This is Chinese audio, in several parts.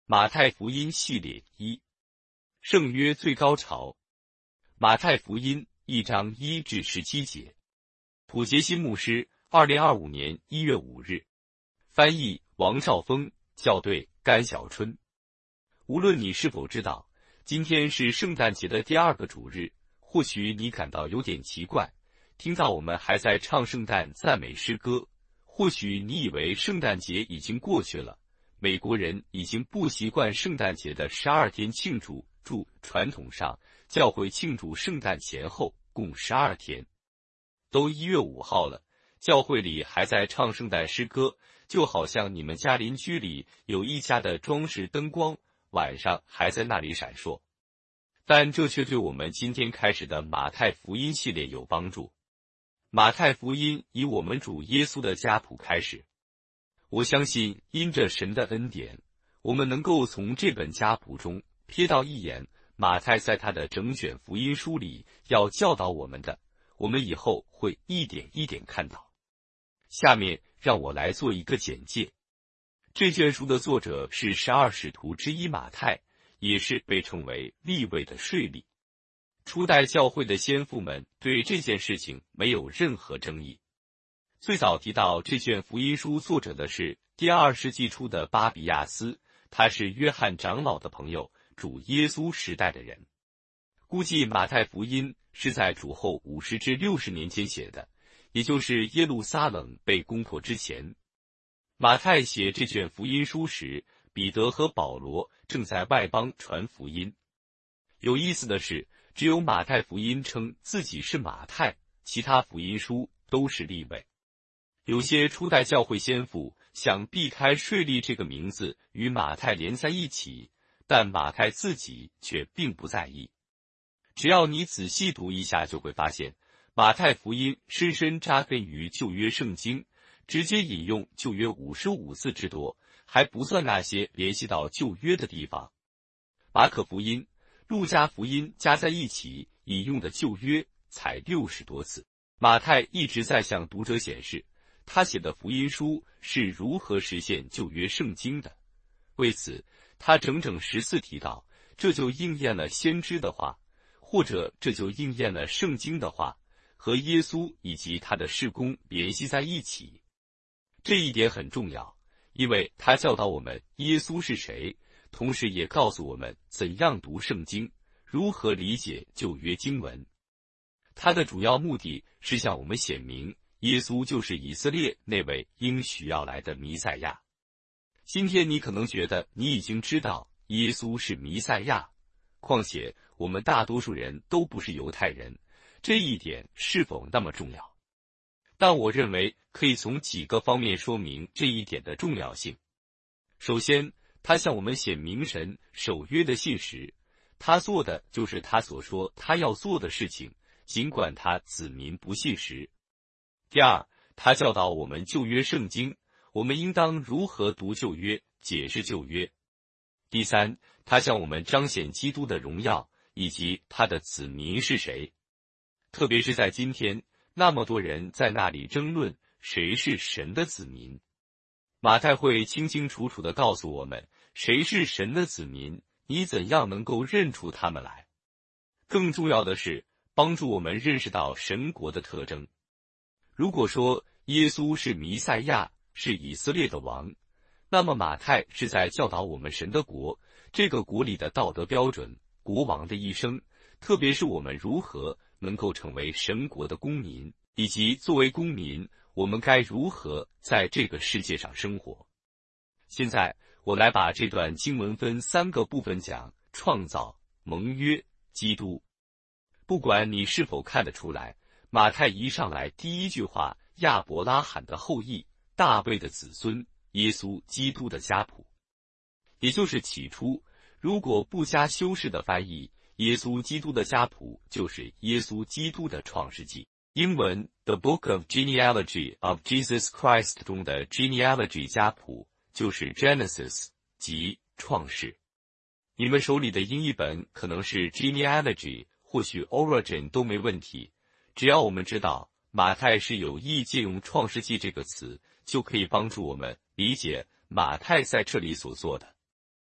马太福音系列1，圣约最高潮。马太福音1章1至17节。普杰新牧师，2025年1月5日。翻译王兆峰，校对甘小春。无论你是否知道，今天是圣诞节的第2个主日，或许你感到有点奇怪，听到我们还在唱圣诞赞美诗歌，或许你以为圣诞节已经过去了。美国人已经不习惯圣诞节的12天庆祝，传统上，教会庆祝圣诞前后共12天。都1月5号了，教会里还在唱圣诞诗歌，就好像你们家邻居里有一家的装饰灯光，晚上还在那里闪烁。但这却对我们今天开始的马太福音系列有帮助。马太福音以我们主耶稣的家谱开始。我相信，因着神的恩典，我们能够从这本家谱中瞥到一眼马太在他的整卷福音书里要教导我们的，我们以后会一点一点看到。下面让我来做一个简介。这卷书的作者是12使徒之一马太，也是被称为利未的税吏。初代教会的先父们对这件事情没有任何争议。最早提到这卷福音书作者的是第2世纪初的巴比亚斯，他是约翰长老的朋友，主耶稣时代的人。估计马太福音是在主后50至60年间写的，也就是耶路撒冷被攻破之前。马太写这卷福音书时，彼得和保罗正在外邦传福音。有意思的是，只有马太福音称自己是马太，其他福音书都是利未。有些初代教会先父想避开税吏这个名字与马太连在一起，但马太自己却并不在意。只要你仔细读一下，就会发现马太福音深深扎根于旧约圣经，直接引用旧约55次之多，还不算那些联系到旧约的地方。马可福音、路加福音加在一起引用的旧约才60多次。马太一直在向读者显示他写的福音书是如何实现旧约圣经的。为此，他整整14提到，这就应验了先知的话，或者这就应验了圣经的话，和耶稣以及他的事工联系在一起。这一点很重要，因为他教导我们耶稣是谁，同时也告诉我们怎样读圣经，如何理解旧约经文。他的主要目的是向我们显明耶稣就是以色列那位应许要来的弥赛亚。今天你可能觉得你已经知道耶稣是弥赛亚，况且我们大多数人都不是犹太人，这一点是否那么重要？但我认为可以从几个方面说明这一点的重要性。首先，他向我们显明神守约的信实，他做的就是他所说他要做的事情，尽管他子民不信实。第二，他教导我们旧约圣经，我们应当如何读旧约，解释旧约。第三，他向我们彰显基督的荣耀，以及他的子民是谁。特别是在今天，那么多人在那里争论谁是神的子民。马太会清清楚楚地告诉我们，谁是神的子民，你怎样能够认出他们来。更重要的是，帮助我们认识到神国的特征。如果说耶稣是弥赛亚，是以色列的王，那么马太是在教导我们神的国，这个国里的道德标准，国王的一生，特别是我们如何能够成为神国的公民，以及作为公民，我们该如何在这个世界上生活。现在我来把这段经文分3个部分讲：创造、盟约、基督。不管你是否看得出来，马太一上来第一句话，亚伯拉罕的后裔，大卫的子孙，耶稣基督的家谱，也就是起初，如果不加修饰的翻译，耶稣基督的家谱就是耶稣基督的创世纪。英文 The Book of Genealogy of Jesus Christ 中的 genealogy 家谱就是 Genesis， 即创世。你们手里的英译本可能是 genealogy， 或许 origin 都没问题。只要我们知道马太是有意借用创世纪这个词，就可以帮助我们理解马太在这里所做的。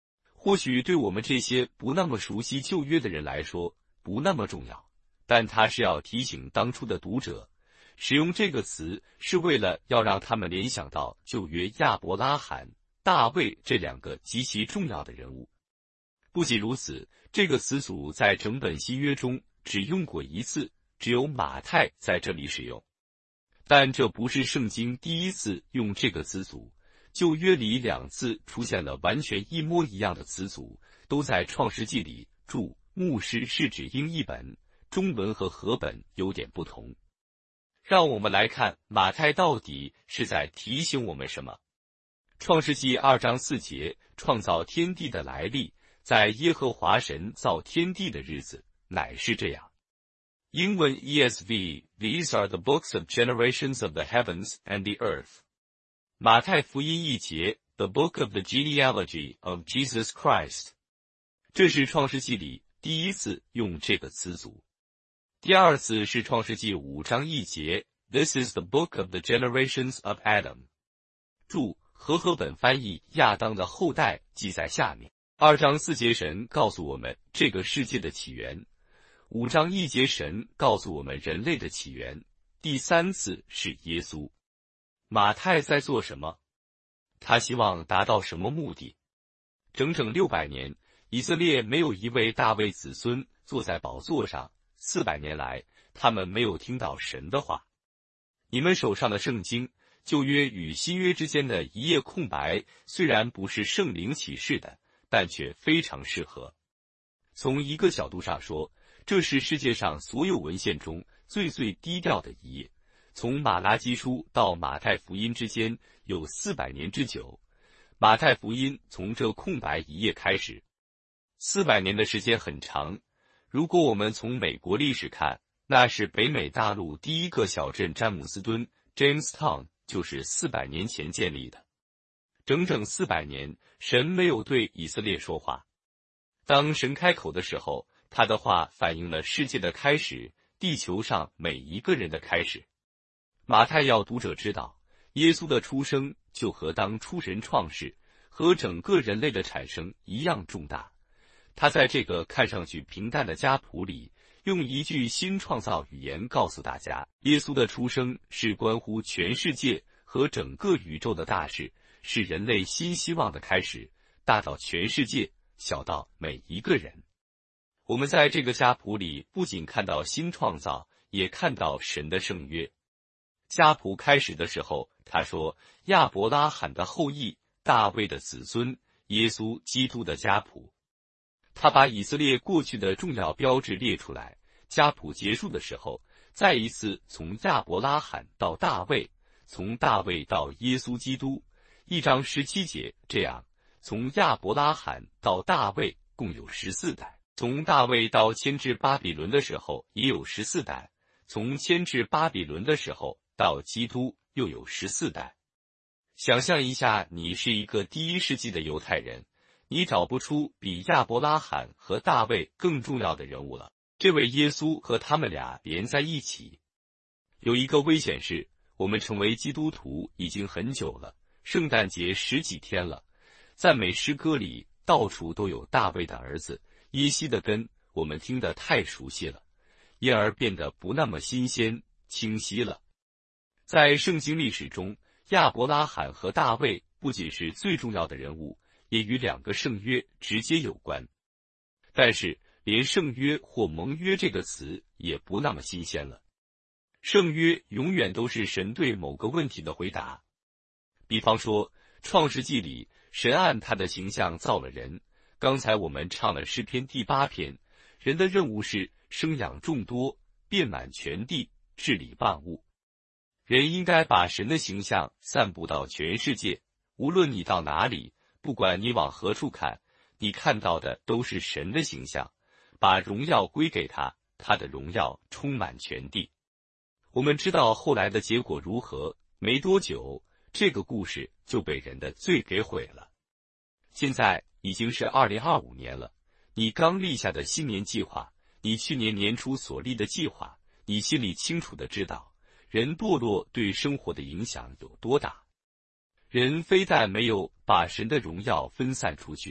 或许对我们这些不那么熟悉旧约的人来说不那么重要，但他是要提醒当初的读者，使用这个词是为了要让他们联想到旧约亚伯拉罕、大卫这两个极其重要的人物。不仅如此，这个词组在整本新约中只用过一次，只有马太在这里使用。但这不是圣经第一次用这个词组，旧约里2次出现了完全一模一样的词组，都在创世纪里。注：牧师是指英译本，中文和和本有点不同。让我们来看马太到底是在提醒我们什么。创世纪2章4节，创造天地的来历，在耶和华神造天地的日子，乃是这样。英文 ESV These are the books of generations of the heavens and the earth. 马太福音1节 The book of the genealogy of Jesus Christ. 这是创世纪里第一次用这个词组。第二次是创世纪5章1节 This is the book of the generations of Adam. 注：和合本翻译亚当的后代记在下面。2章4节神告诉我们这个世界的起源，5章1节神告诉我们人类的起源，第3次是耶稣。马太在做什么？他希望达到什么目的？整整600年，以色列没有一位大卫子孙坐在宝座上，400年来，他们没有听到神的话。你们手上的圣经，旧约与新约之间的一页空白，虽然不是圣灵启示的，但却非常适合。从一个角度上说，这是世界上所有文献中最低调的一页。从马拉基书到马太福音之间有400年之久，马太福音从这空白一页开始。400年的时间很长，如果我们从美国历史看，那是北美大陆第一个小镇詹姆斯敦 Jamestown 就是400年前建立的。整整400年，神没有对以色列说话。当神开口的时候，他的话反映了世界的开始，地球上每一个人的开始。马太要读者知道，耶稣的出生就和当初神创世和整个人类的产生一样重大。他在这个看上去平淡的家谱里，用一句新创造语言告诉大家，耶稣的出生是关乎全世界和整个宇宙的大事，是人类新希望的开始，大到全世界，小到每一个人。我们在这个家谱里不仅看到新创造，也看到神的圣约。家谱开始的时候，他说亚伯拉罕的后裔，大卫的子孙，耶稣基督的家谱。他把以色列过去的重要标志列出来，家谱结束的时候，再一次从亚伯拉罕到大卫，从大卫到耶稣基督，1章17节，这样从亚伯拉罕到大卫共有14代，从大卫到迁至巴比伦的时候也有14代，从迁至巴比伦的时候到基督又有14代。想象一下，你是一个第1世纪的犹太人，你找不出比亚伯拉罕和大卫更重要的人物了。这位耶稣和他们俩连在一起。有一个危险是，我们成为基督徒已经很久了，圣诞节10几天了，赞美诗歌里到处都有大卫的儿子耶西的根，我们听得太熟悉了，因而变得不那么新鲜清晰了。在圣经历史中，亚伯拉罕和大卫不仅是最重要的人物，也与2个圣约直接有关。但是连圣约或盟约这个词也不那么新鲜了。圣约永远都是神对某个问题的回答。比方说创世纪里，神按他的形象造了人，刚才我们唱了诗篇第8篇，人的任务是生养众多，遍满全地，治理万物。人应该把神的形象散布到全世界，无论你到哪里，不管你往何处看，你看到的都是神的形象，把荣耀归给他，他的荣耀充满全地。我们知道后来的结果如何，没多久，这个故事就被人的罪给毁了。现在已经是2025年了，你刚立下的新年计划，你去年年初所立的计划，你心里清楚地知道，人堕落对生活的影响有多大。人非但没有把神的荣耀分散出去，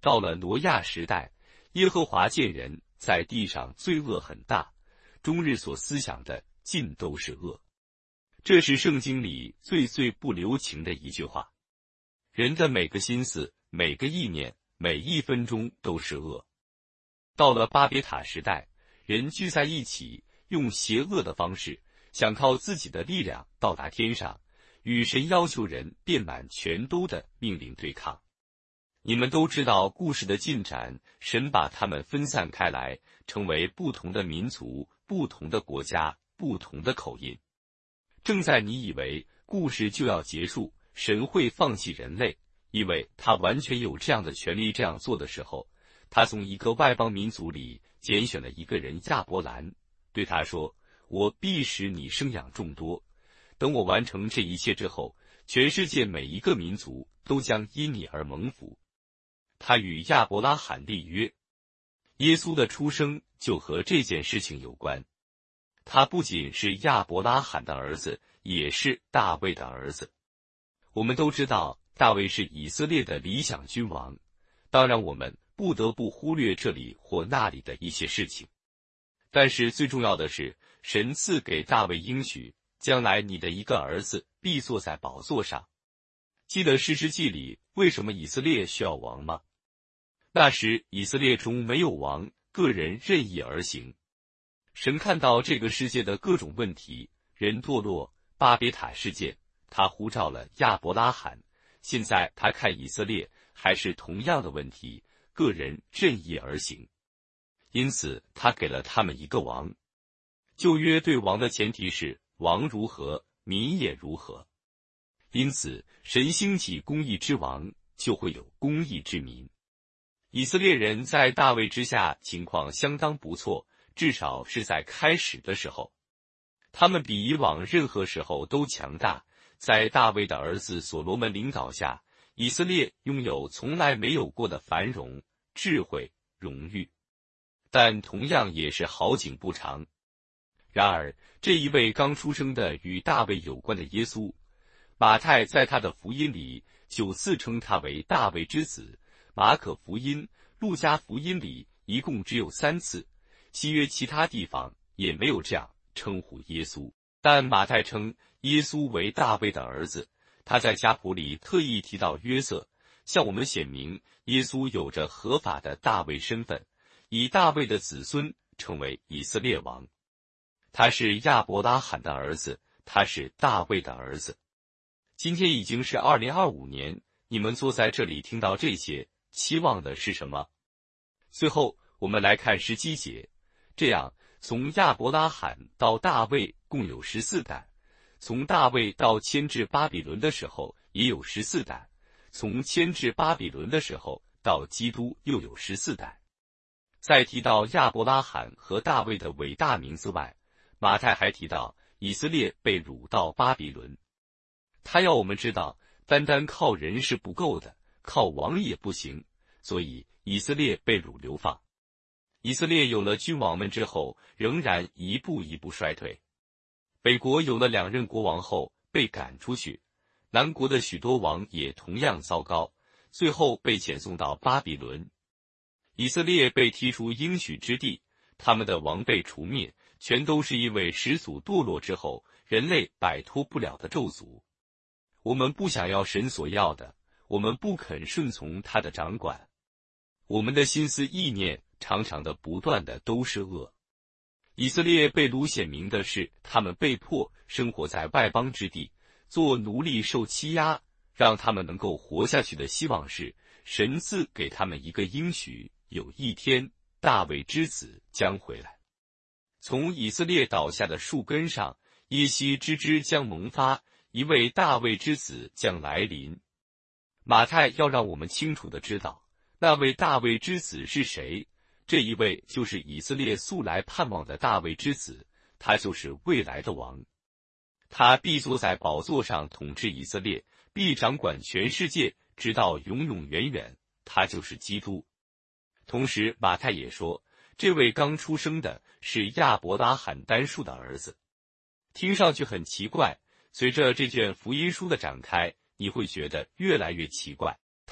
到了挪亚时代，耶和华见人在地上罪恶很大，终日所思想的尽都是恶。这是圣经里最不留情的一句话。人的每个心思、每个意念、每一分钟都是恶。到了巴别塔时代，人聚在一起，用邪恶的方式，想靠自己的力量到达天上，与神要求人遍满全都的命令对抗。你们都知道故事的进展，神把他们分散开来，成为不同的民族、不同的国家、不同的口音。正在你以为故事就要结束，神会放弃人类，因为他完全有这样的权利这样做的时候，他从一个外邦民族里拣选了一个人亚伯兰，对他说：我必使你生养众多，等我完成这一切之后，全世界每一个民族都将因你而蒙福。他与亚伯拉罕立约，耶稣的出生就和这件事情有关。他不仅是亚伯拉罕的儿子，也是大卫的儿子。我们都知道大卫是以色列的理想君王，当然我们不得不忽略这里或那里的一些事情。但是最重要的是，神赐给大卫应许，将来你的一个儿子必坐在宝座上。记得士师记里为什么以色列需要王吗？那时以色列中没有王，个人任意而行。神看到这个世界的各种问题，人堕落、巴别塔事件，他呼召了亚伯拉罕。现在他看以色列还是同样的问题，个人任意而行。因此他给了他们一个王。旧约对王的前提是王如何，民也如何。因此神兴起公义之王，就会有公义之民。以色列人在大卫之下情况相当不错，至少是在开始的时候。他们比以往任何时候都强大。在大卫的儿子所罗门领导下，以色列拥有从来没有过的繁荣、智慧、荣誉。但同样也是好景不长。然而，这一位刚出生的与大卫有关的耶稣，马太在他的福音里就自称他为大卫之子，马可福音、路加福音里一共只有3次，新约其他地方也没有这样称呼耶稣。但马太称耶稣为大卫的儿子，他在家谱里特意提到约瑟，向我们显明耶稣有着合法的大卫身份，以大卫的子孙成为以色列王。他是亚伯拉罕的儿子，他是大卫的儿子。今天已经是2025年，你们坐在这里听到这些，期望的是什么？最后我们来看17节，这样从亚伯拉罕到大卫共有14代，从大卫到迁至巴比伦的时候也有14代，从迁至巴比伦的时候到基督又有14代。在提到亚伯拉罕和大卫的伟大名字外，马太还提到以色列被掳到巴比伦。他要我们知道，单单靠人是不够的，靠王也不行，所以以色列被掳流放。以色列有了君王们之后，仍然一步一步衰退。北国有了2任国王后被赶出去，南国的许多王也同样糟糕，最后被遣送到巴比伦。以色列被踢出应许之地，他们的王被除灭，全都是因为始祖堕落之后，人类摆脱不了的咒诅。我们不想要神所要的，我们不肯顺从他的掌管，我们的心思意念常常的不断的都是恶。以色列被掳显明的是，他们被迫生活在外邦之地，做奴隶受欺压，让他们能够活下去的希望是，神赐给他们一个应许，有一天大卫之子将回来。从以色列倒下的树根上，耶西之枝将萌发，一位大卫之子将来临。马太要让我们清楚地知道，那位大卫之子是谁？这一位就是以色列素来盼望的大卫之子，他就是未来的王。他必坐在宝座上统治以色列，必掌管全世界，直到永永远远。他就是基督。同时马太也说，这位刚出生的是亚伯拉罕单数的儿子。听上去很奇怪，随着这卷福音书的展开，你会觉得越来越奇怪。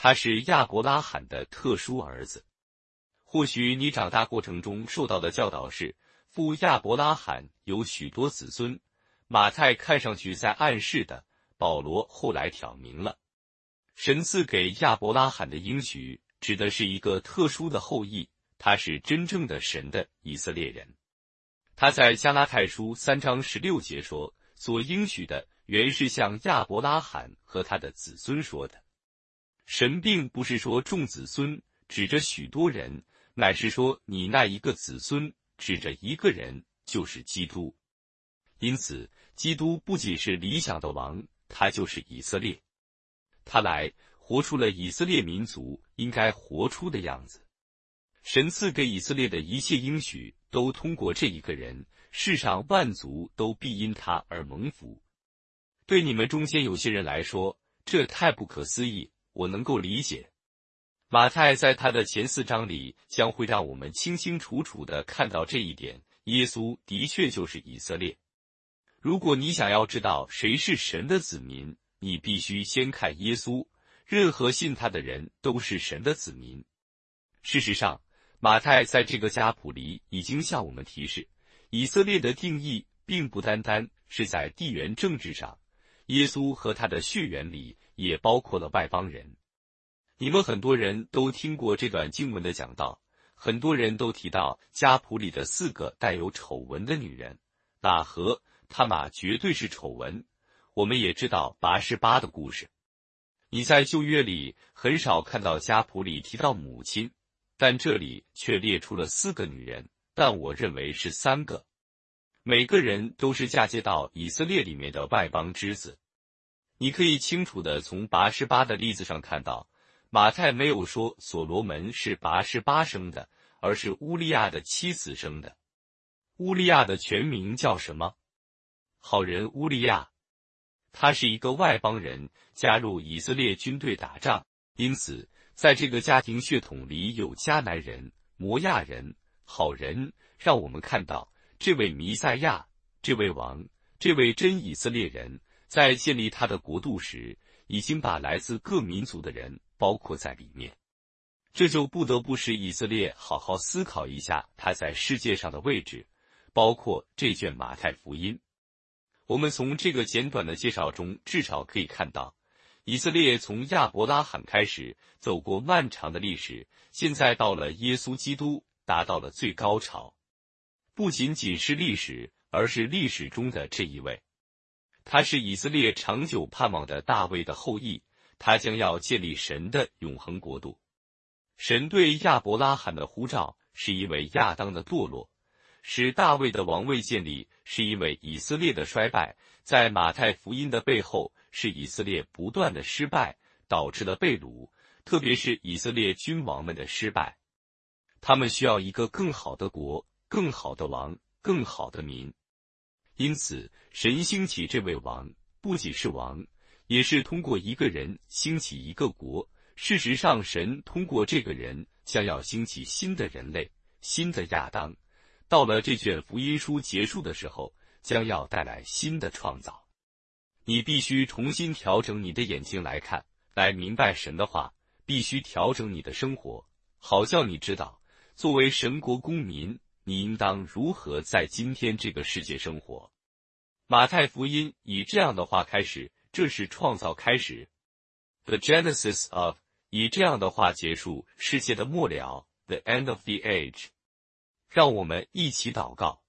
他是亚伯拉罕的特殊儿子。或许你长大过程中受到的教导是，父亚伯拉罕有许多子孙。马太看上去在暗示的，保罗后来挑明了，神赐给亚伯拉罕的应许指的是一个特殊的后裔，他是真正的神的以色列人。他在加拉太书3章16节说，所应许的原是向亚伯拉罕和他的子孙说的。神并不是说众子孙，指着许多人，乃是说你那一个子孙，指着一个人，就是基督。因此，基督不仅是理想的王，他就是以色列。他来活出了以色列民族应该活出的样子。神赐给以色列的一切应许，都通过这一个人，世上万族都必因他而蒙福。对你们中间有些人来说，这太不可思议，我能够理解。马太在他的前4章里将会让我们清清楚楚地看到这一点，耶稣的确就是以色列。如果你想要知道谁是神的子民，你必须先看耶稣，任何信他的人都是神的子民。事实上，马太在这个家谱里已经向我们提示，以色列的定义并不单单是在地缘政治上，耶稣和他的血缘里也包括了外邦人。你们很多人都听过这段经文的讲道，很多人都提到家谱里的4个带有丑闻的女人，喇合、他玛绝对是丑闻。我们也知道拔示巴的故事。你在旧约里很少看到家谱里提到母亲，但这里却列出了4个女人，但我认为是3个。每个人都是嫁接到以色列里面的外邦之子。你可以清楚地从拔示巴的例子上看到，马太没有说所罗门是拔示巴生的，而是乌利亚的妻子生的。乌利亚的全名叫什么？好人乌利亚。他是一个外邦人，加入以色列军队打仗，因此在这个家庭血统里有迦南人、摩亚人、好人，让我们看到这位弥赛亚，这位王，这位真以色列人，在建立他的国度时，已经把来自各民族的人包括在里面。这就不得不使以色列好好思考一下他在世界上的位置，包括这卷马太福音。我们从这个简短的介绍中至少可以看到，以色列从亚伯拉罕开始走过漫长的历史，现在到了耶稣基督，达到了最高潮。不仅仅是历史，而是历史中的这一位。他是以色列长久盼望的大卫的后裔，他将要建立神的永恒国度。神对亚伯拉罕的呼召是因为亚当的堕落，使大卫的王位建立是因为以色列的衰败，在马太福音的背后是以色列不断的失败，导致了被掳，特别是以色列君王们的失败。他们需要一个更好的国，更好的王，更好的民。因此，神兴起这位王，不仅是王，也是通过一个人兴起一个国。事实上，神通过这个人将要兴起新的人类，新的亚当。到了这卷福音书结束的时候，将要带来新的创造。你必须重新调整你的眼睛来看，来明白神的话，必须调整你的生活，好叫你知道，作为神国公民，你应当如何在今天这个世界生活。马太福音以这样的话开始，这是创造开始 ，The Genesis of， 以这样的话结束世界的末了 ，The end of the age。让我们一起祷告。